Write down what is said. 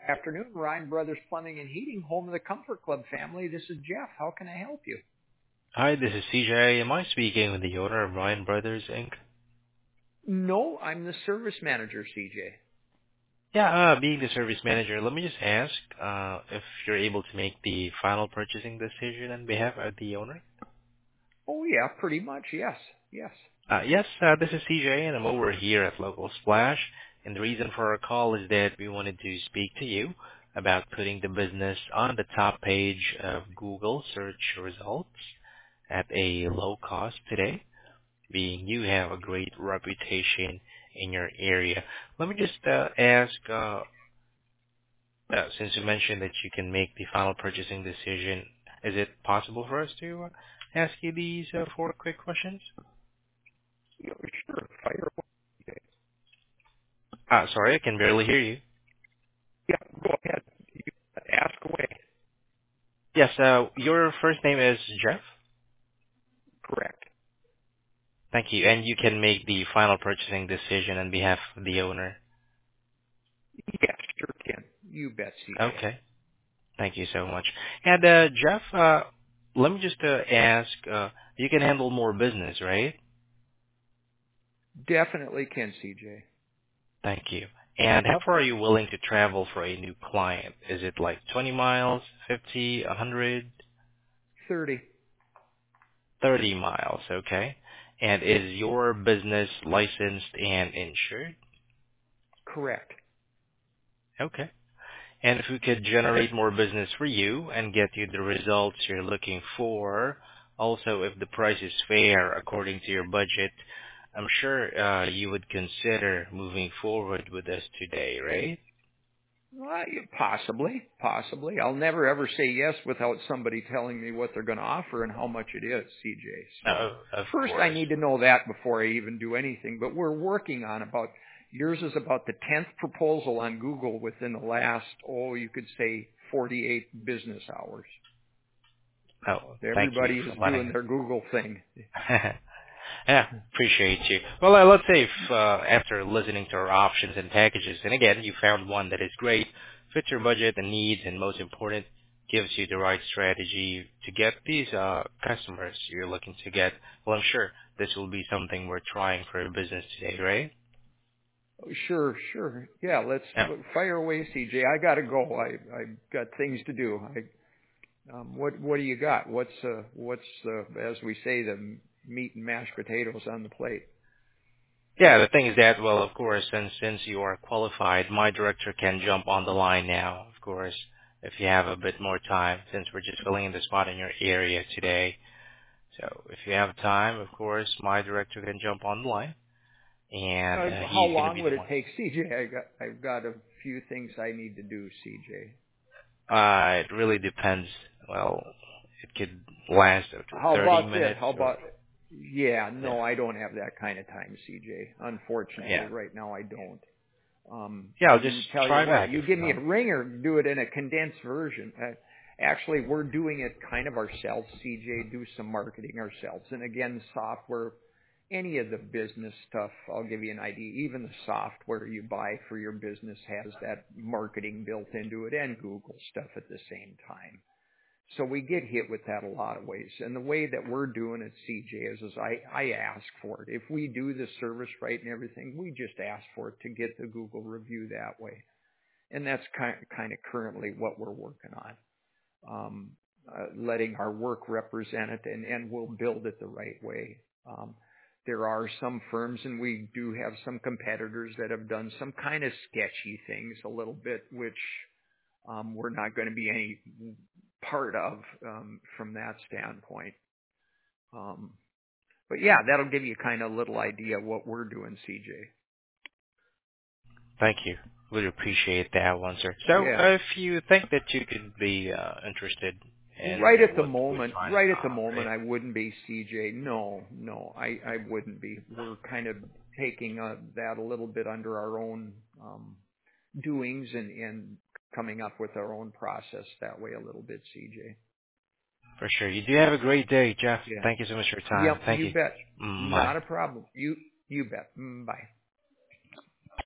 Afternoon, Ryan Brothers Plumbing and Heating, home of the Comfort Club family. This is Jeff. How can I help you? Hi, this is CJ. Am I speaking with the owner of Ryan Brothers Inc.? No, I'm the service manager, CJ. Yeah, being the service manager, let me just ask if you're able to make the final purchasing decision on behalf of the owner. Oh yeah, pretty much, yes. Yes. Yes, this is CJ, and I'm over here at Local Splash. And the reason for our call is that we wanted to speak to you about putting the business on the top page of Google search results at a low cost today, being you have a great reputation in your area. Let me just ask, since you mentioned that you can make the final purchasing decision, is it possible for us to ask you these four quick questions? Yeah, sure. Fire away. Sorry, I can barely hear you. Yeah, go ahead. Ask away. Yes, your first name is Jeff? Correct. Thank you. And you can make the final purchasing decision on behalf of the owner? Yes, sure can. You bet, CJ. Okay. Thank you so much. And Jeff, let me just ask, you can handle more business, right? Definitely can, CJ. Thank you. And how far are you willing to travel for a new client? Is it like 20 miles, 50, 100, 30. 30 miles, okay? And is your business licensed and insured? Correct. Okay. And if we could generate more business for you and get you the results you're looking for, also if the price is fair according to your budget, I'm sure you would consider moving forward with us today, right? Well, possibly. I'll never ever say yes without somebody telling me what they're going to offer and how much it is, CJ. So Of first I course. need to know that before I even do anything. But we're working on yours is about the 10th proposal on Google within the last, you could say 48 business hours. Oh, thank you Everybody is for letting doing their Google thing. us. Yeah, appreciate you. Well, let's say if after listening to our options and packages, and again, you found one that is great, fits your budget and needs, and most important, gives you the right strategy to get these customers you're looking to get, well, I'm sure this will be something we're trying for your business today, right? Sure. Yeah, let's Yeah. fire away, CJ. I got to go. I got things to do. What do you got? What's as we say, the meat and mashed potatoes on the plate? Yeah, the thing is that, well, of course, since you are qualified, my director can jump on the line now, of course, if you have a bit more time, since we're just filling in the spot in your area today. So if you have time, of course, my director can jump on the line, and How he's going to long be would the it one. take, CJ? I've got a few things I need to do, CJ. It really depends. Well, it could last up to How 30 about this? minutes or, Yeah, yeah, no, I don't have that kind of time, CJ. Unfortunately, yeah. right now I don't. Yeah, I'll just You tell you try what, back you if give me not. a ringer, do it in a condensed version. Actually, we're doing it kind of ourselves, CJ, do some marketing ourselves. And again, software, any of the business stuff, I'll give you an idea. Even the software you buy for your business has that marketing built into it and Google stuff at the same time. So we get hit with that a lot of ways. And the way that we're doing it, CJ, is I ask for it. If we do the service right and everything, we just ask for it to get the Google review that way. And that's kind of currently what we're working on. Letting our work represent it, and we'll build it the right way. There are some firms, and we do have some competitors that have done some kind of sketchy things a little bit, which we're not going to be any part of from that standpoint. But yeah, that'll give you kind of a little idea of what we're doing, CJ. Thank you. Really appreciate that one, sir. So, Yeah. if you think that you could be interested in Right at the what we're moment, trying to operate, I wouldn't be, CJ. No, I wouldn't be. We're kind of taking that a little bit under our own doings and coming up with our own process that way a little bit, CJ. for sure. You do have a great day, Jeff. Yeah. Thank you so much for your time. Yep, Thank you you. bet. Bye. Not a problem. You bet. Bye.